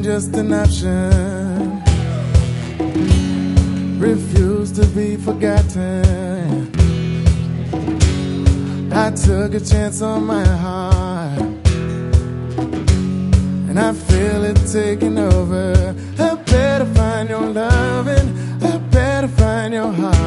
just an option. Refuse to be forgotten. I took a chance on my heart, and I feel it taking over. I better find your loving, I better find your heart.